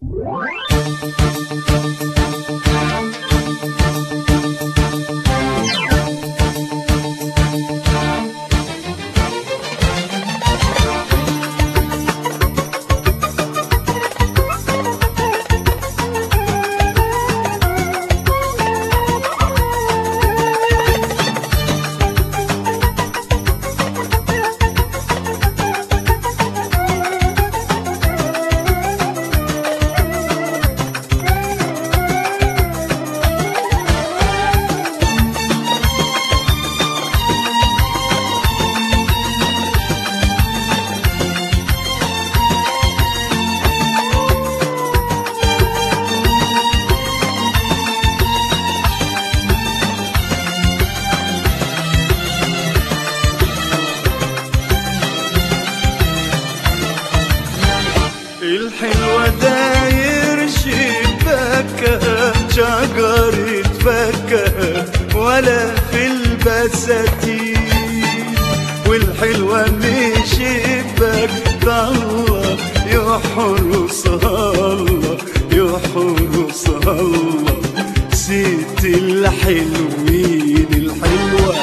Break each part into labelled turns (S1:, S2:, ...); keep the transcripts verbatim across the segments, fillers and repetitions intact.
S1: الحلوة داير شباكها شجرة فاكهة ولا في البساتين، والحلوة مش شباك الله يحرسها الله يحرسها الله. ست الحلوين الحلوة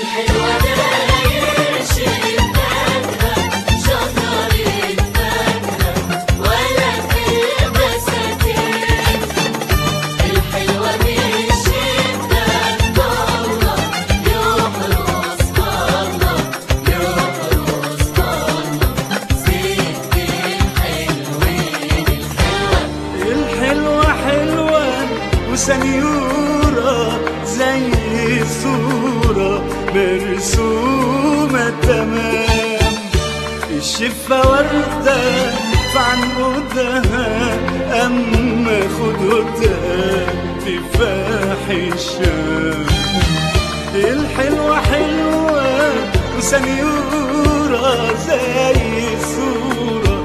S1: سنيورة زي صورة مرسومة تمام، الشفة وردة في عنقودها أما خدودها تفاح الشام. الحلوة حلوة وسنيورة زي صورة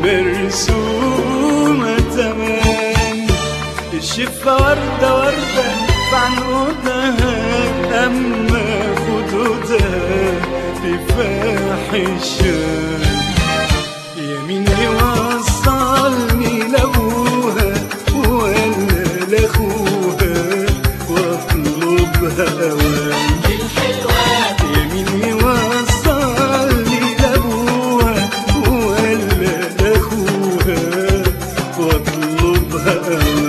S1: مرسومة تمام، الشفة وردة وردة في عنقودها أما خدودها تفاح الشام. يمين يوصلني لأبوها ولا لأخوها واطلبها أوام. يمين يوصلني لأبوها ولا لأخوها واطلبها أوام.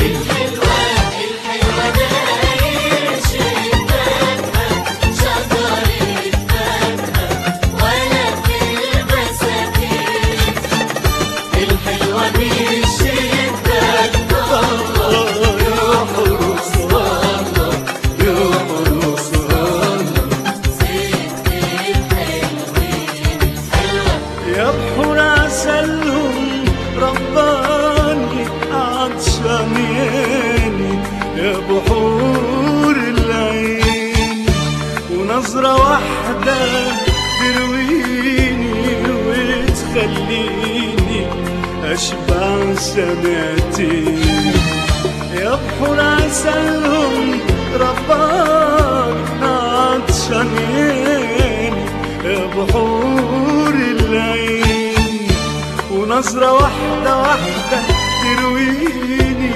S1: يا بحور عسلهم رباني عطشانياني، يا بحور العين ونظرة واحدة ترويني وتخليني أشبع سنتين. يا بحور عسلهم رباني عطشانياني، يا بحور العين ونظرة واحدة واحدة ترويني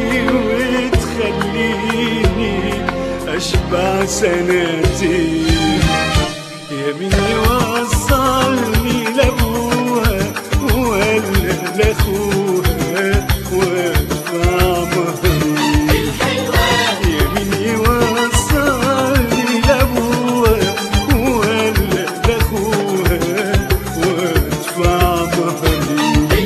S1: وتخليني أشبع سنتين. يمين يوصلني لأبوها ولا لأخوها وادفع مهري. يمين يوصلني لأبوها ولا لأخوها وادفع مهري.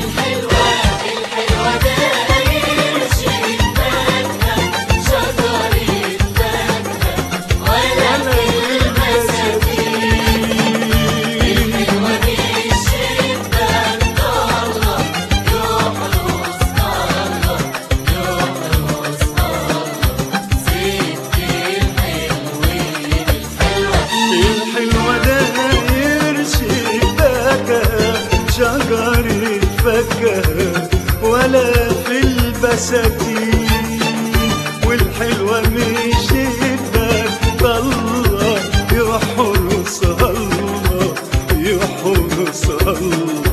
S1: شجرة فاكهة ولا في البساتين، والحلوة مش شباك الله يحرسها الله يحرسها الله.